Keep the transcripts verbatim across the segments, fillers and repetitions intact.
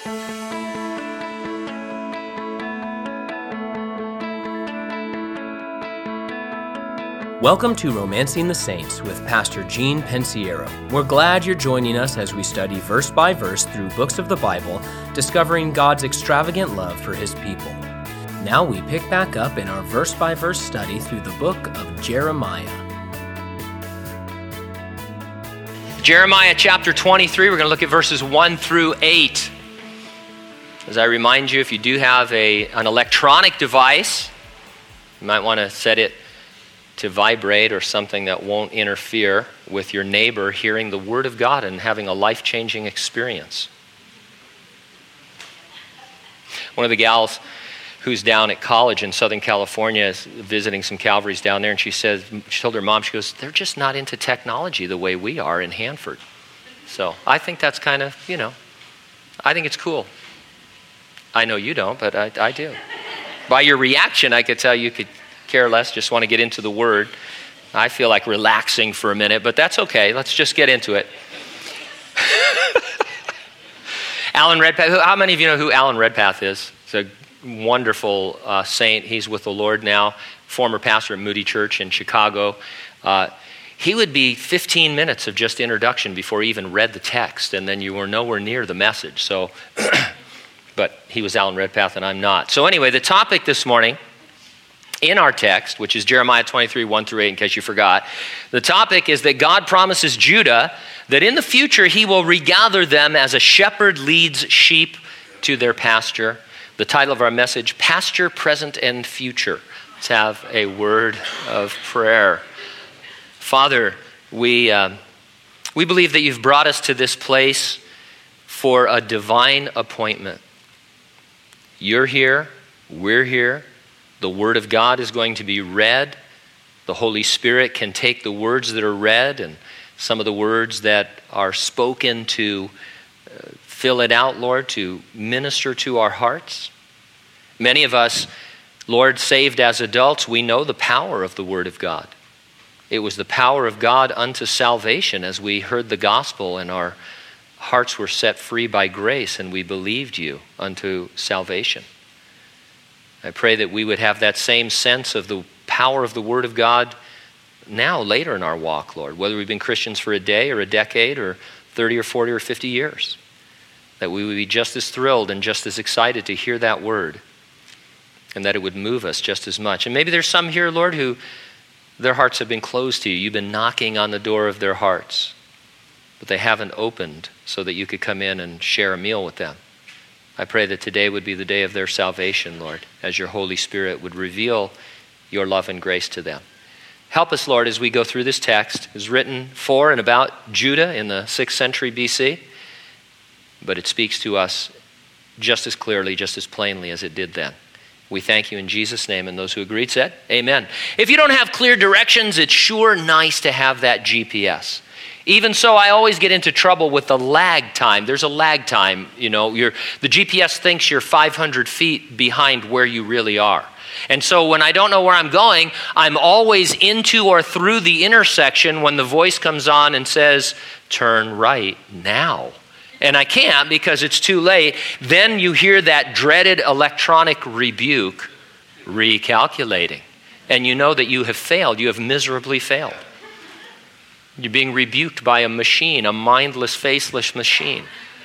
Welcome to Romancing the Saints with Pastor Gene Pensiero. We're glad you're joining us as we study verse by verse through books of the Bible, discovering God's extravagant love for His people. Now we pick back up in our verse by verse study through the book of Jeremiah. Jeremiah chapter twenty-three, we're going to look at verses one through eight. As I remind you, if you do have a, an electronic device, you might want to set it to vibrate or something that won't interfere with your neighbor hearing the Word of God and having a life-changing experience. One of the gals who's down at college in Southern California is visiting some Calvaries down there, and she says, she told her mom, she goes, they're just not into technology the way we are in Hanford. So I think that's kind of, you know, I think it's cool. I know you don't, but I, I do. By your reaction, I could tell you could care less, just want to get into the Word. I feel like relaxing for a minute, but that's okay. Let's just get into it. Alan Redpath, how many of you know who Alan Redpath is? He's a wonderful uh, saint. He's with the Lord now, former pastor at Moody Church in Chicago. Uh, he would be fifteen minutes of just introduction before he even read the text, and then you were nowhere near the message. So, but he was Alan Redpath, and I'm not. So anyway, the topic this morning in our text, which is Jeremiah twenty-three, one through eight, in case you forgot, the topic is that God promises Judah that in the future he will regather them as a shepherd leads sheep to their pasture. The title of our message, Pasture, Present, and Future. Let's have a word of prayer. Father, we, uh, we believe that you've brought us to this place for a divine appointment. You're here, we're here. The Word of God is going to be read. The Holy Spirit can take the words that are read and some of the words that are spoken to uh, fill it out, Lord, to minister to our hearts. Many of us, Lord, saved as adults, we know the power of the Word of God. It was the power of God unto salvation as we heard the gospel and our hearts were set free by grace and we believed you unto salvation. I pray that we would have that same sense of the power of the Word of God now, later in our walk, Lord, whether we've been Christians for a day or a decade or thirty or forty or fifty years, that we would be just as thrilled and just as excited to hear that Word and that it would move us just as much. And maybe there's some here, Lord, who their hearts have been closed to you. You've been knocking on the door of their hearts, but they haven't opened so that you could come in and share a meal with them. I pray that today would be the day of their salvation, Lord, as your Holy Spirit would reveal your love and grace to them. Help us, Lord, as we go through this text. It was written for and about Judah in the sixth century B C, but it speaks to us just as clearly, just as plainly as it did then. We thank you in Jesus' name, and those who agreed said, amen. If you don't have clear directions, it's sure nice to have that G P S. Even so, I always get into trouble with the lag time. There's a lag time, you know. You're, the G P S thinks you're five hundred feet behind where you really are. And so when I don't know where I'm going, I'm always into or through the intersection when the voice comes on and says, turn right now. And I can't because it's too late. Then you hear that dreaded electronic rebuke, recalculating. And you know that you have failed. You have miserably failed. You're being rebuked by a machine, a mindless, faceless machine.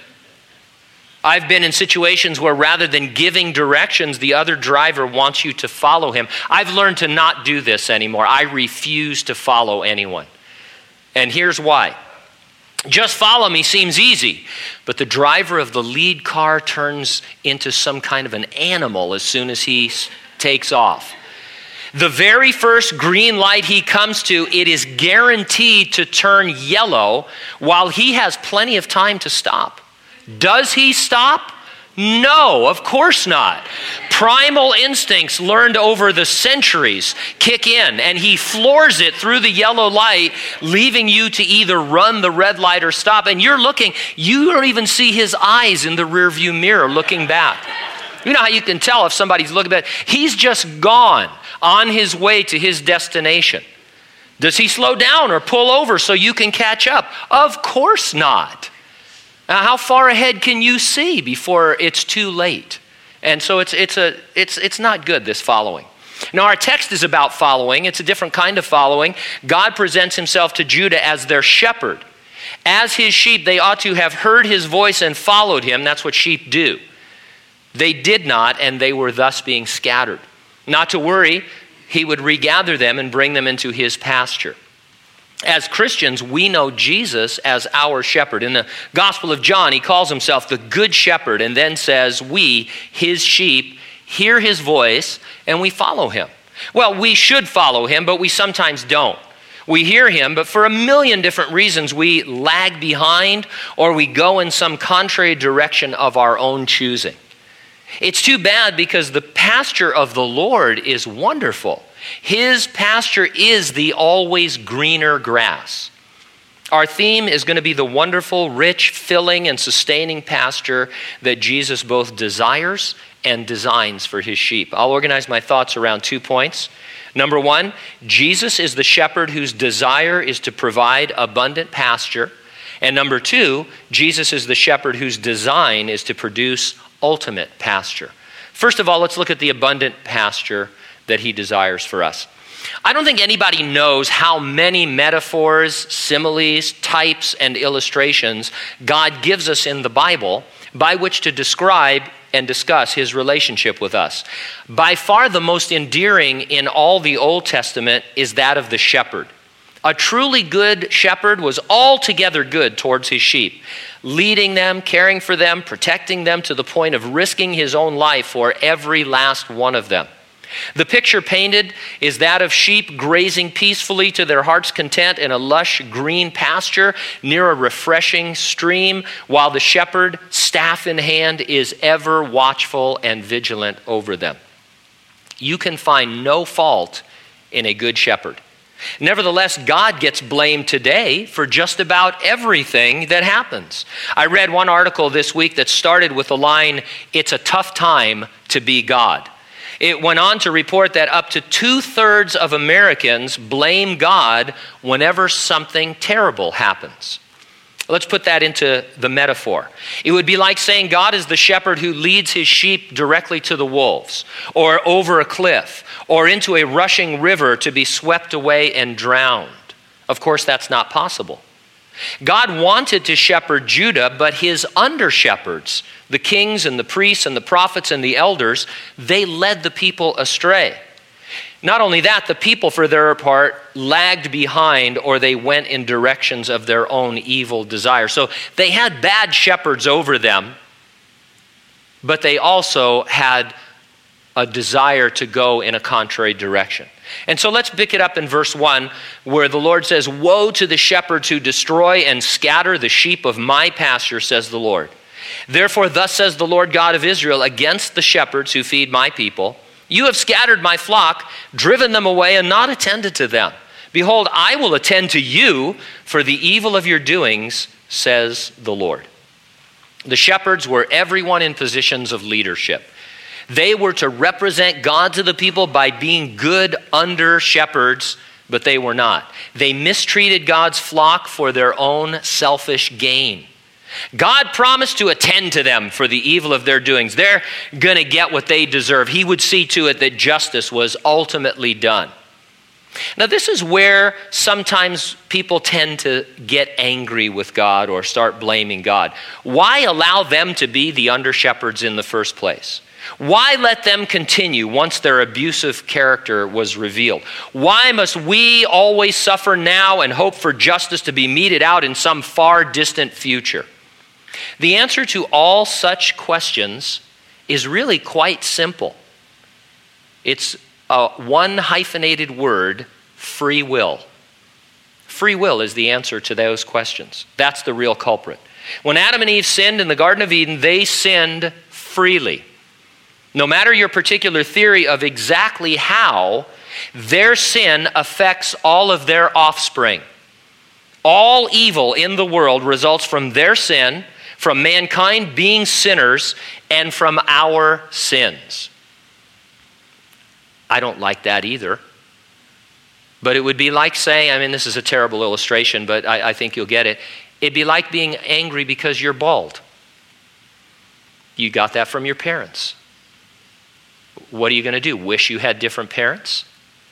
I've been in situations where rather than giving directions, the other driver wants you to follow him. I've learned to not do this anymore. I refuse to follow anyone. And here's why. Just follow me seems easy, but the driver of the lead car turns into some kind of an animal as soon as he takes off. The very first green light he comes to, it is guaranteed to turn yellow while he has plenty of time to stop. Does he stop? No, of course not. Primal instincts learned over the centuries kick in, and he floors it through the yellow light, leaving you to either run the red light or stop. And you're looking, you don't even see his eyes in the rearview mirror looking back. You know how you can tell if somebody's looking back? He's just gone on his way to his destination. Does he slow down or pull over so you can catch up? Of course not. Now, how far ahead can you see before it's too late? And so it's, it's, a, it's, it's not good, this following. Now, our text is about following. It's a different kind of following. God presents himself to Judah as their shepherd. As his sheep, they ought to have heard his voice and followed him. That's what sheep do. They did not, and they were thus being scattered. Not to worry, he would regather them and bring them into his pasture. As Christians, we know Jesus as our shepherd. In the Gospel of John, he calls himself the Good Shepherd and then says, we, his sheep, hear his voice and we follow him. Well, we should follow him, but we sometimes don't. We hear him, but for a million different reasons, we lag behind or we go in some contrary direction of our own choosing. It's too bad because the pasture of the Lord is wonderful. His pasture is the always greener grass. Our theme is going to be the wonderful, rich, filling, and sustaining pasture that Jesus both desires and designs for his sheep. I'll organize my thoughts around two points. Number one, Jesus is the shepherd whose desire is to provide abundant pasture. And number two, Jesus is the shepherd whose design is to produce ultimate pasture. First of all, let's look at the abundant pasture that he desires for us. I don't think anybody knows how many metaphors, similes, types, and illustrations God gives us in the Bible by which to describe and discuss his relationship with us. By far the most endearing in all the Old Testament is that of the shepherd. A truly good shepherd was altogether good towards his sheep, leading them, caring for them, protecting them to the point of risking his own life for every last one of them. The picture painted is that of sheep grazing peacefully to their heart's content in a lush green pasture near a refreshing stream, while the shepherd, staff in hand, is ever watchful and vigilant over them. You can find no fault in a good shepherd. Nevertheless, God gets blamed today for just about everything that happens. I read one article this week that started with the line, "It's a tough time to be God." It went on to report that up to two-thirds of Americans blame God whenever something terrible happens. Let's put that into the metaphor. It would be like saying God is the shepherd who leads his sheep directly to the wolves, or over a cliff, or into a rushing river to be swept away and drowned. Of course, that's not possible. God wanted to shepherd Judah, but his under-shepherds, the kings and the priests and the prophets and the elders, they led the people astray. Not only that, the people, for their part, lagged behind, or they went in directions of their own evil desire. So they had bad shepherds over them, but they also had a desire to go in a contrary direction. And so let's pick it up in verse one, where the Lord says, "Woe to the shepherds who destroy and scatter the sheep of my pasture, says the Lord. Therefore, thus says the Lord God of Israel against the shepherds who feed my people, you have scattered my flock, driven them away, and not attended to them. Behold, I will attend to you for the evil of your doings, says the Lord." The shepherds were everyone in positions of leadership. They were to represent God to the people by being good under shepherds, but they were not. They mistreated God's flock for their own selfish gain. God promised to attend to them for the evil of their doings. They're going to get what they deserve. He would see to it that justice was ultimately done. Now, this is where sometimes people tend to get angry with God or start blaming God. Why allow them to be the under-shepherds in the first place? Why let them continue once their abusive character was revealed? Why must we always suffer now and hope for justice to be meted out in some far distant future? The answer to all such questions is really quite simple. It's a one hyphenated word, free will. Free will is the answer to those questions. That's the real culprit. When Adam and Eve sinned in the Garden of Eden, they sinned freely. No matter your particular theory of exactly how, their sin affects all of their offspring. All evil in the world results from their sin, from mankind being sinners, and from our sins. I don't like that either. But it would be like saying, I mean, this is a terrible illustration, but I, I think you'll get it. It'd be like being angry because you're bald. You got that from your parents. What are you going to do? Wish you had different parents?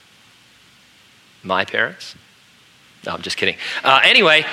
My parents? No, I'm just kidding. Uh, anyway,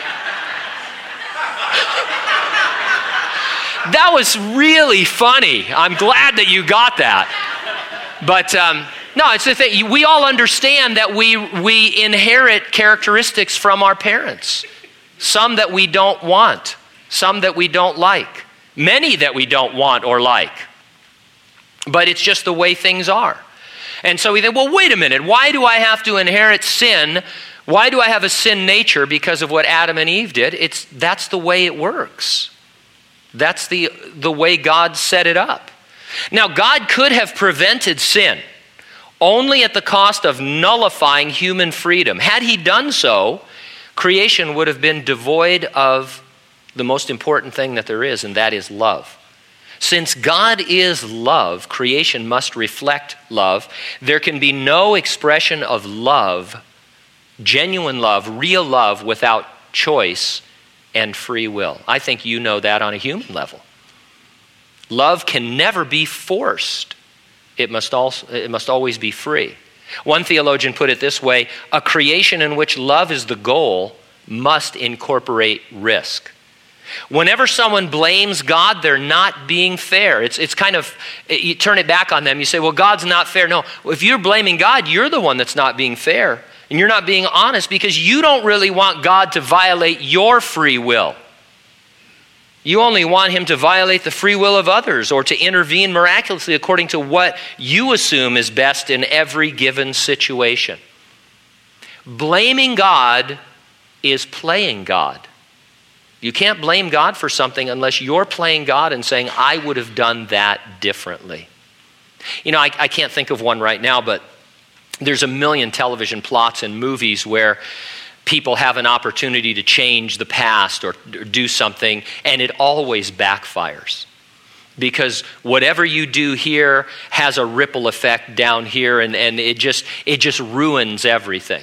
that was really funny. I'm glad that you got that. But um, no, it's the thing. We all understand that we we inherit characteristics from our parents. Some that we don't want, some that we don't like, many that we don't want or like. But it's just the way things are. And so we think, well, wait a minute. Why do I have to inherit sin? Why do I have a sin nature because of what Adam and Eve did? It's that's the way it works. That's the, the way God set it up. Now, God could have prevented sin only at the cost of nullifying human freedom. Had he done so, creation would have been devoid of the most important thing that there is, and that is love. Since God is love, creation must reflect love. There can be no expression of love, genuine love, real love, without choice and free will. I think you know that on a human level. Love can never be forced. It must also, it must always be free. One theologian put it this way: a creation in which love is the goal must incorporate risk. Whenever someone blames God, they're not being fair. It's, it's kind of, you turn it back on them. You say, well, God's not fair. No, if you're blaming God, you're the one that's not being fair. And you're not being honest because you don't really want God to violate your free will. You only want him to violate the free will of others or to intervene miraculously according to what you assume is best in every given situation. Blaming God is playing God. You can't blame God for something unless you're playing God and saying, I would have done that differently. You know, I, I can't think of one right now, but there's a million television plots and movies where people have an opportunity to change the past or, or do something, and it always backfires. Because whatever you do here has a ripple effect down here, and, and it just it just ruins everything.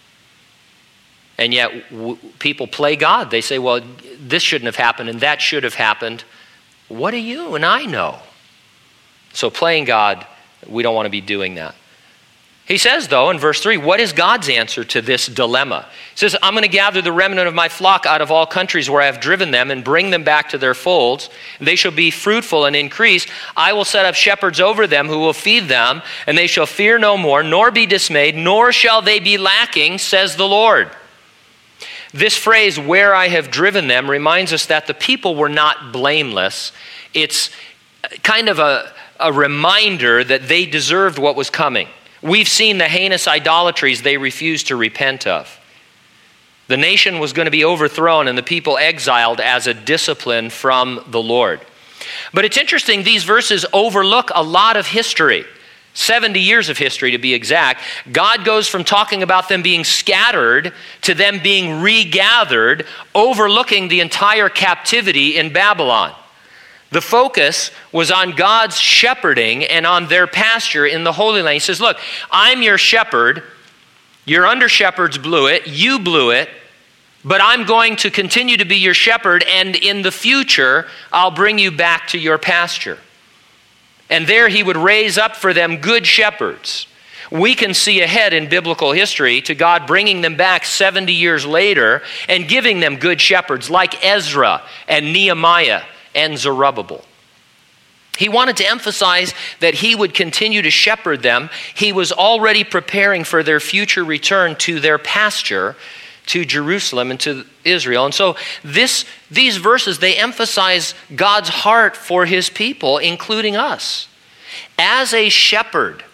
And yet w- people play God. They say, well, this shouldn't have happened and that should have happened. What do you and I know? So playing God, we don't want to be doing that. He says, though, in verse three, what is God's answer to this dilemma? He says, I'm going to gather the remnant of my flock out of all countries where I have driven them and bring them back to their folds. They shall be fruitful and increase. I will set up shepherds over them who will feed them, and they shall fear no more, nor be dismayed, nor shall they be lacking, says the Lord. This phrase, where I have driven them, reminds us that the people were not blameless. It's kind of a, a reminder that they deserved what was coming. We've seen the heinous idolatries they refused to repent of. The nation was going to be overthrown and the people exiled as a discipline from the Lord. But it's interesting, these verses overlook a lot of history. seventy years of history to be exact. God goes from talking about them being scattered to them being regathered, overlooking the entire captivity in Babylon. The focus was on God's shepherding and on their pasture in the Holy Land. He says, look, I'm your shepherd. Your under-shepherds blew it. You blew it. But I'm going to continue to be your shepherd, and in the future, I'll bring you back to your pasture. And there he would raise up for them good shepherds. We can see ahead in biblical history to God bringing them back seventy years later and giving them good shepherds like Ezra and Nehemiah and Zerubbabel. He wanted to emphasize that he would continue to shepherd them. He was already preparing for their future return to their pasture, to Jerusalem and to Israel. And so this, these verses, they emphasize God's heart for his people, including us. As a shepherd,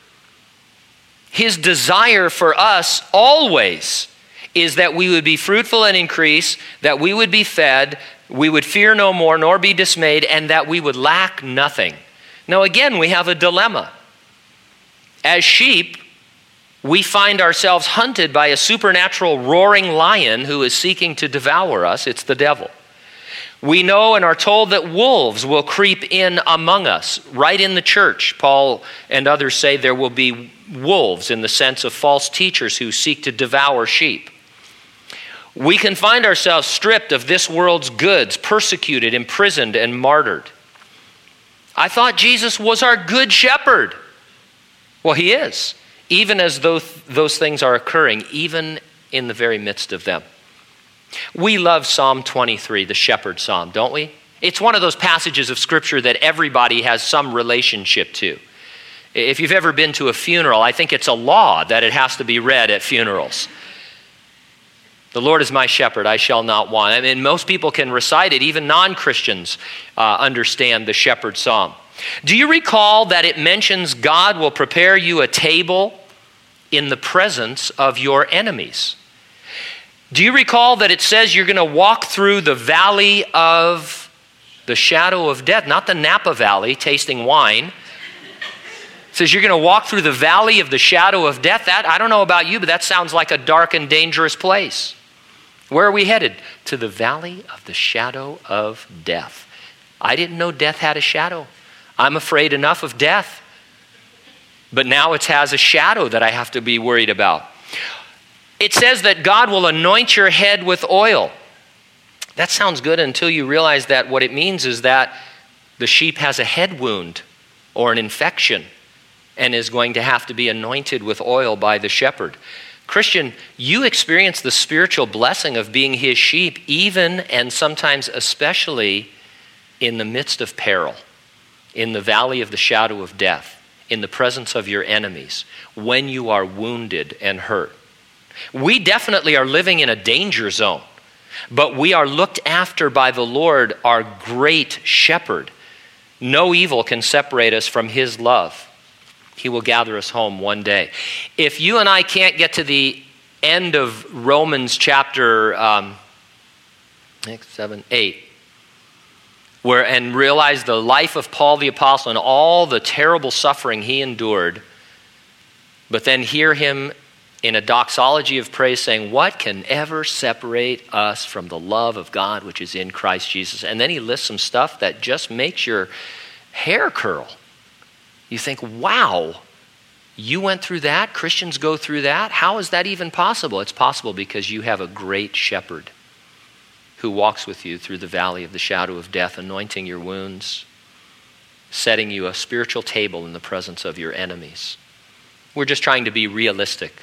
his desire for us always is that we would be fruitful and increase, that we would be fed, we would fear no more nor be dismayed, and that we would lack nothing. Now again, we have a dilemma. As sheep, we find ourselves hunted by a supernatural roaring lion who is seeking to devour us. It's the devil. We know and are told that wolves will creep in among us, right in the church. Paul and others say there will be wolves in the sense of false teachers who seek to devour sheep. We can find ourselves stripped of this world's goods, persecuted, imprisoned, and martyred. I thought Jesus was our good shepherd. Well, he is, even as those, those things are occurring, even in the very midst of them. We love Psalm twenty-three, the shepherd psalm, don't we? It's one of those passages of Scripture that everybody has some relationship to. If you've ever been to a funeral, I think it's a law that it has to be read at funerals. The Lord is my shepherd, I shall not want. I mean, most people can recite it. Even non-Christians uh, understand the shepherd psalm. Do you recall that it mentions God will prepare you a table in the presence of your enemies? Do you recall that it says you're going to walk through the valley of the shadow of death, not the Napa Valley tasting wine. It says you're going to walk through the valley of the shadow of death. That, I don't know about you, but that sounds like a dark and dangerous place. Where are we headed? To the valley of the shadow of death. I didn't know death had a shadow. I'm afraid enough of death. But now it has a shadow that I have to be worried about. It says that God will anoint your head with oil. That sounds good until you realize that what it means is that the sheep has a head wound or an infection and is going to have to be anointed with oil by the shepherd. Christian, you experience the spiritual blessing of being his sheep, even and sometimes especially in the midst of peril, in the valley of the shadow of death, in the presence of your enemies, when you are wounded and hurt. We definitely are living in a danger zone, but we are looked after by the Lord, our great shepherd. No evil can separate us from his love. He will gather us home one day. If you and I can't get to the end of Romans chapter um, six, seven, eight, where and realize the life of Paul the Apostle and all the terrible suffering he endured, but then hear him in a doxology of praise saying, what can ever separate us from the love of God which is in Christ Jesus? And then he lists some stuff that just makes your hair curl. You think, wow, you went through that? Christians go through that? How is that even possible? It's possible because you have a great shepherd who walks with you through the valley of the shadow of death, anointing your wounds, setting you a spiritual table in the presence of your enemies. We're just trying to be realistic.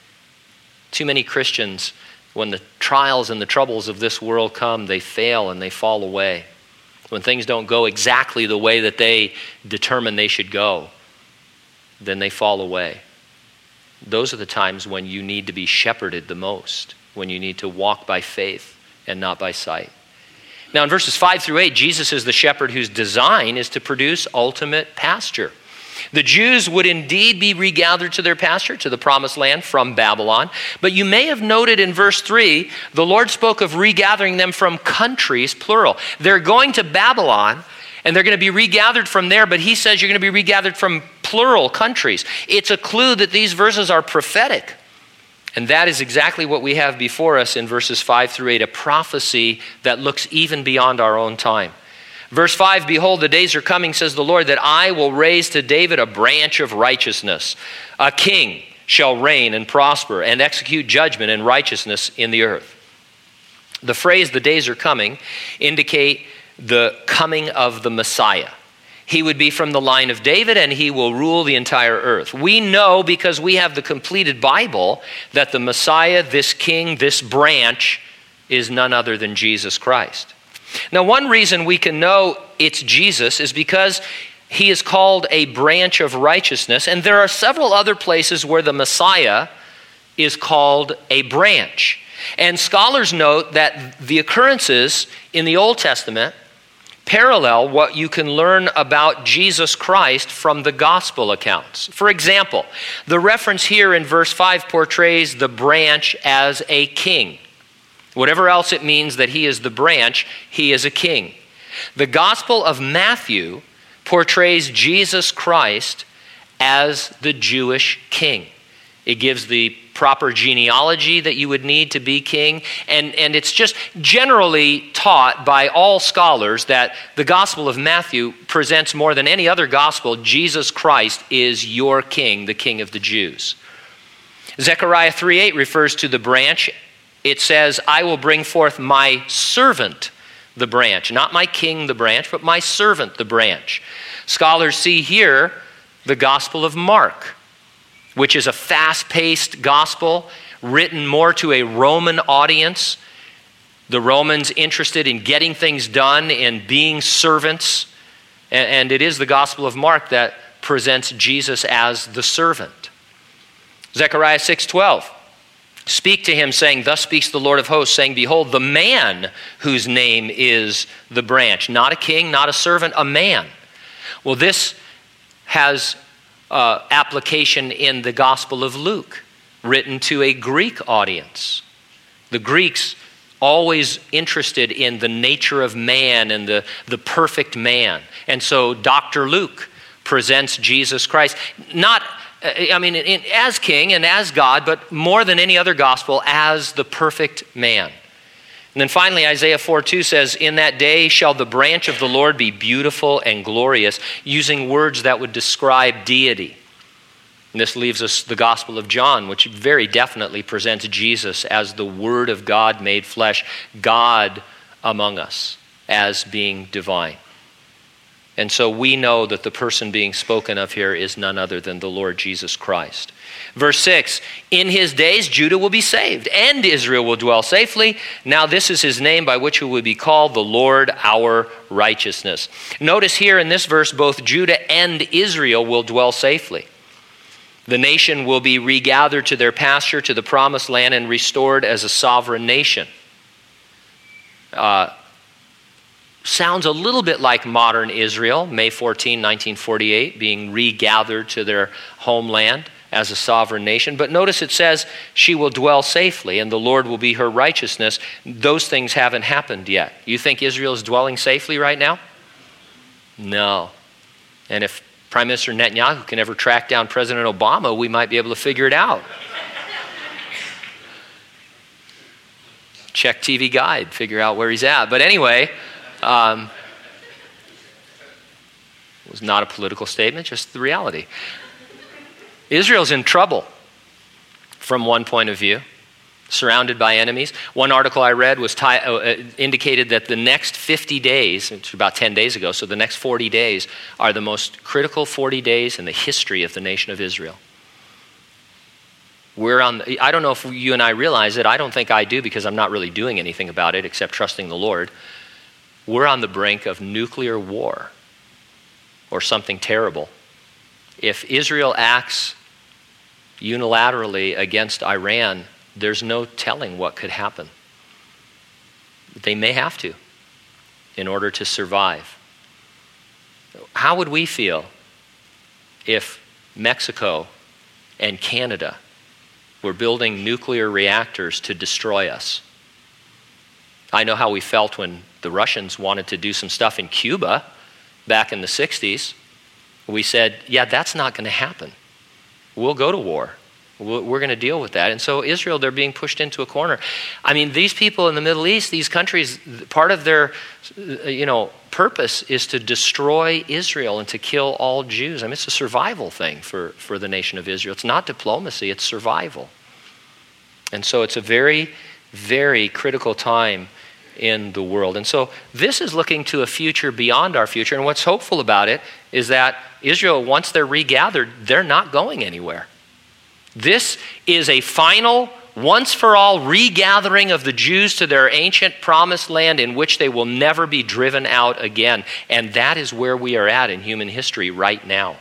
Too many Christians, when the trials and the troubles of this world come, they fail and they fall away. When things don't go exactly the way that they determine they should go, then they fall away. Those are the times when you need to be shepherded the most, when you need to walk by faith and not by sight. Now in verses five through eight, Jesus is the shepherd whose design is to produce ultimate pasture. The Jews would indeed be regathered to their pasture, to the promised land from Babylon. But you may have noted in verse three, the Lord spoke of regathering them from countries, plural. They're going to Babylon, and they're going to be regathered from there, but he says you're going to be regathered from plural countries. It's a clue that these verses are prophetic. And that is exactly what we have before us in verses five through eight, a prophecy that looks even beyond our own time. Verse five, behold, the days are coming, says the Lord, that I will raise to David a branch of righteousness. A king shall reign and prosper and execute judgment and righteousness in the earth. The phrase, the days are coming, indicate the coming of the Messiah. He would be from the line of David and he will rule the entire earth. We know because we have the completed Bible that the Messiah, this king, this branch is none other than Jesus Christ. Now, one reason we can know it's Jesus is because he is called a branch of righteousness, and there are several other places where the Messiah is called a branch. And scholars note that the occurrences in the Old Testament parallel what you can learn about Jesus Christ from the gospel accounts. For example, the reference here in verse five portrays the branch as a king. Whatever else it means that he is the branch, he is a king. The Gospel of Matthew portrays Jesus Christ as the Jewish king. It gives the proper genealogy that you would need to be king. And, and it's just generally taught by all scholars that the Gospel of Matthew presents more than any other gospel, Jesus Christ is your king, the King of the Jews. Zechariah three eight refers to the branch it says, I will bring forth my servant, the branch. Not my king, the branch, but my servant, the branch. Scholars see here the Gospel of Mark, which is a fast-paced gospel written more to a Roman audience. The Romans interested in getting things done, in being servants. And it is the Gospel of Mark that presents Jesus as the servant. Zechariah six twelve. Speak to him, saying, thus speaks the Lord of hosts, saying, behold, the man whose name is the branch. Not a king, not a servant, a man. Well, this has uh, application in the Gospel of Luke, written to a Greek audience. The Greeks always interested in the nature of man and the, the perfect man. And so Doctor Luke presents Jesus Christ, not, I mean, in, as king and as God, but more than any other gospel, as the perfect man. And then finally, Isaiah four two says, in that day shall the branch of the Lord be beautiful and glorious, using words that would describe deity. And this leaves us the Gospel of John, which very definitely presents Jesus as the Word of God made flesh, God among us as being divine. And so we know that the person being spoken of here is none other than the Lord Jesus Christ. Verse six, in his days Judah will be saved, and Israel will dwell safely. Now this is his name by which he will be called the Lord our righteousness. Notice here in this verse, both Judah and Israel will dwell safely. The nation will be regathered to their pasture, to the promised land, and restored as a sovereign nation. Uh, sounds a little bit like modern Israel, May fourteenth, nineteen forty-eight, being regathered to their homeland as a sovereign nation. But notice it says she will dwell safely and the Lord will be her righteousness. Those things haven't happened yet. You think Israel is dwelling safely right now? No. And if Prime Minister Netanyahu can ever track down President Obama, we might be able to figure it out. Check T V Guide, figure out where he's at. But anyway, um, it was not a political statement, just the reality. Israel's in trouble from one point of view, surrounded by enemies. One article I read was t- uh, indicated that the next fifty days, which was about ten days ago, so the next forty days are the most critical forty days in the history of the nation of Israel. We're on, the, I don't know if you and I realize it. I don't think I do because I'm not really doing anything about it except trusting the Lord. We're on the brink of nuclear war or something terrible. If Israel acts unilaterally against Iran, there's no telling what could happen. They may have to in order to survive. How would we feel if Mexico and Canada were building nuclear reactors to destroy us? I know how we felt when the Russians wanted to do some stuff in Cuba back in the sixties. We said, yeah, that's not going to happen. We'll go to war. We're going to deal with that. And so Israel, they're being pushed into a corner. I mean, these people in the Middle East, these countries, part of their, you know, purpose is to destroy Israel and to kill all Jews. I mean, it's a survival thing for, for the nation of Israel. It's not diplomacy, it's survival. And so it's a very, very critical time in the world. And so this is looking to a future beyond our future. And what's hopeful about it is that Israel, once they're regathered, they're not going anywhere. This is a final, once-for-all regathering of the Jews to their ancient promised land in which they will never be driven out again. And that is where we are at in human history right now.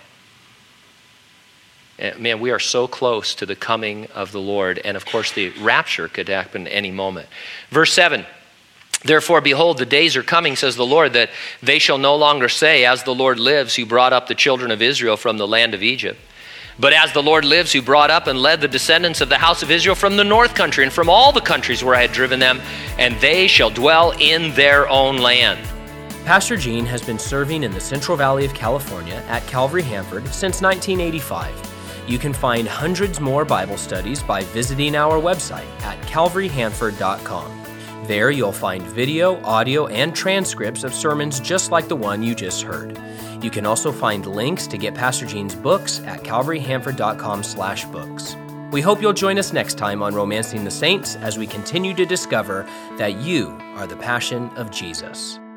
Man, we are so close to the coming of the Lord. And of course, the rapture could happen any moment. Verse seven. Therefore, behold, the days are coming, says the Lord, that they shall no longer say, as the Lord lives, who brought up the children of Israel from the land of Egypt. But as the Lord lives, who brought up and led the descendants of the house of Israel from the north country and from all the countries where I had driven them, and they shall dwell in their own land. Pastor Gene has been serving in the Central Valley of California at Calvary Hanford since nineteen eighty-five. You can find hundreds more Bible studies by visiting our website at calvary hanford dot com. There you'll find video, audio, and transcripts of sermons just like the one you just heard. You can also find links to get Pastor Gene's books at calvary hanford dot com slash books. We hope you'll join us next time on Romancing the Saints as we continue to discover that you are the passion of Jesus.